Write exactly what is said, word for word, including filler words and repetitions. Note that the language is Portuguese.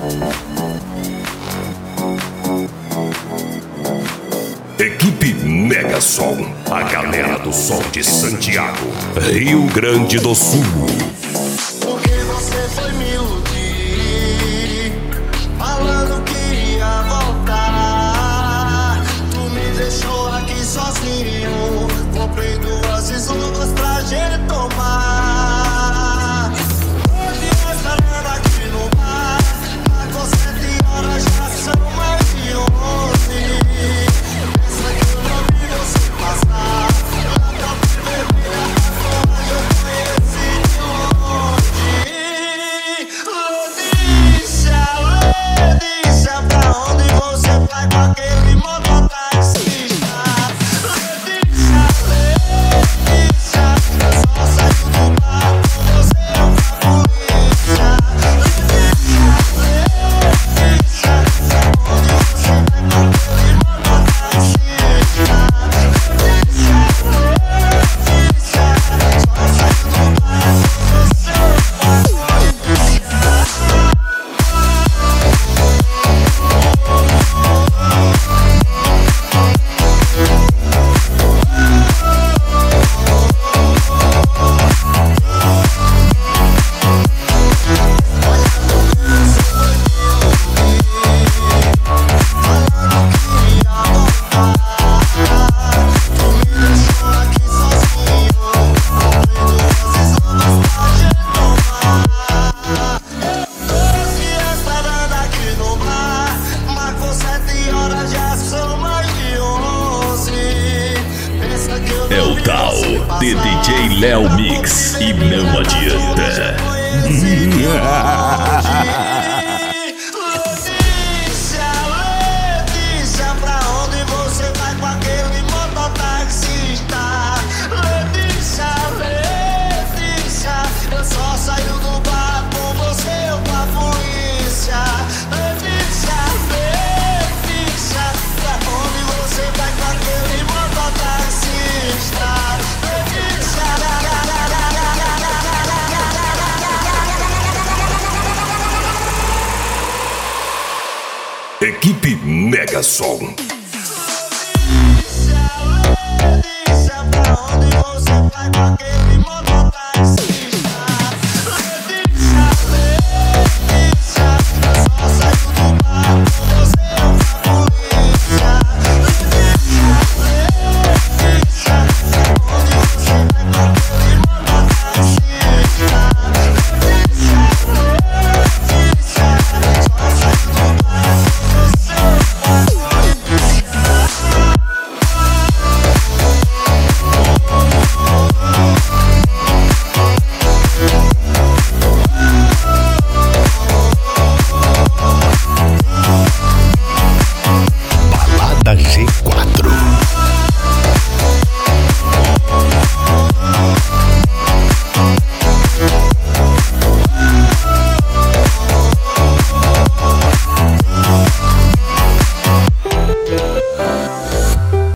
Equipe Mega Som, a galera do som de Santiago, Rio Grande do Sul. Porque você foi me iludir, falando que ia voltar. Tu me deixou aqui sozinho, comprei duas isovas pra gente tomar. Hoje esperando aqui no bar, marcou sete horas, já são mais de onze. Pensa que eu não vi você passar, lá pra vermelha, agora eu conheci de longe. Letícia, Letícia, pra onde você vai com aquele mototaxista? Letícia, Letícia, eu só saio do bar com você ou com a polícia. Letícia, Letícia, pra onde você vai com aquele mototaxista? Letícia, Letícia, só saio do bar com você ou com a polícia. Esperando aqui no bar, marcou sete horas, já são mais de onze. Pensa que eu É não o vi tal você de passar. D J Léo Mix e não adianta. Letícia, Letícia, pra onde você vai com aquele mototaxista? Letícia, Letícia, eu só saio do bar com você ou com a polícia. Letícia, Letícia, pra onde você vai com aquele mototaxista? Letícia, Equipe Mega Som.